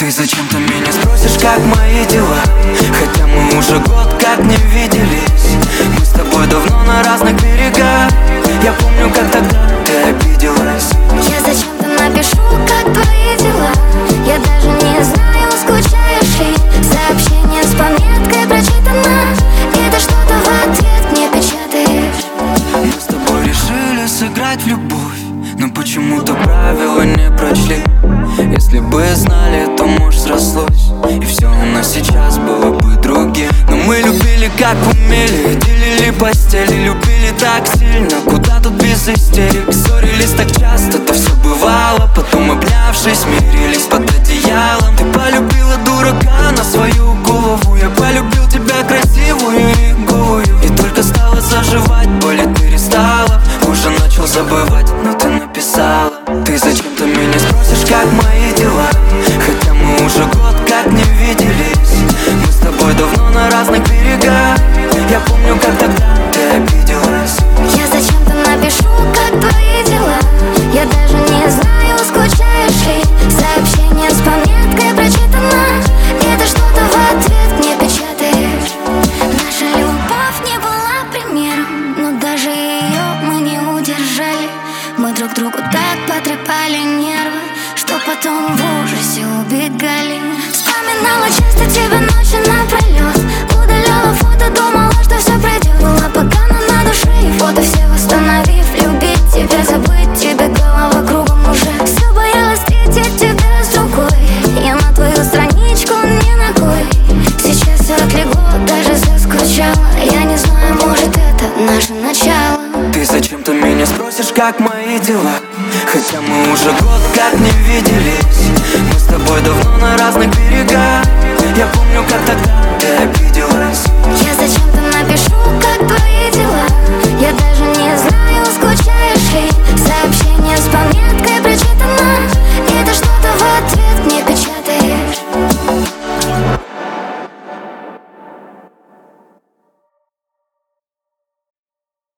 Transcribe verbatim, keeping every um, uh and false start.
Ты зачем-то меня спросишь, как мои дела, хотя мы уже год как не виделись. Мы с тобой давно на разных берегах. Я помню, как тогда ты обиделась. Я зачем-то напишу, как твои дела. Я даже не знаю, скучаешь ли. Сообщение с пометкой прочитано, и ты что-то в ответ мне печатаешь. Мы с тобой решили сыграть в любовь, но почему-то правила не прочли. Если бы знали, то, может, срослось, и все у нас сейчас было бы другим. Но мы любили, как умели, делили постели, любили так сильно, куда тут без истерик. Ссорились так часто, то все бывало, потом, обнявшись, мирились под одеялом. Ты полюбила дурака на свою голову, я полюбил тебя красивую и голую. И только стало заживать, болеть перестала. Уже начал забывать, но ты написала. Ты зачем-то меня спросишь, как мои дела, хотя мы уже год как не виделись. Мы с тобой давно на разных берегах. Я помню, как тогда ты обиделась. Я зачем-то напишу, как твои дела. Я даже не знаю, скучаешь ли. Сообщение с пометкой прочитано, и ты что-то в ответ мне печатаешь. Наша любовь не была примером, но даже ее мы не удержали. Мы друг другу так потрепали нервы, что потом в ужасе убегали. Вспоминала часто тебя ночью напролет, удаляла фото, думала, что все пройдет. Была погано на душе, и фото все восстановив. Любить тебя, забыть тебя, голова кругом уже. Все боялась встретить тебя с другой. Я на твою страничку не ногой. Сейчас все отлегло, даже заскучала. Я не знаю, может, это наше начало. Ты зачем-то меня спросишь, как мои дела, хотя мы уже год как не виделись. Мы с тобой давно на разных берегах. Я помню, как тогда ты обиделась. Я зачем-то напишу,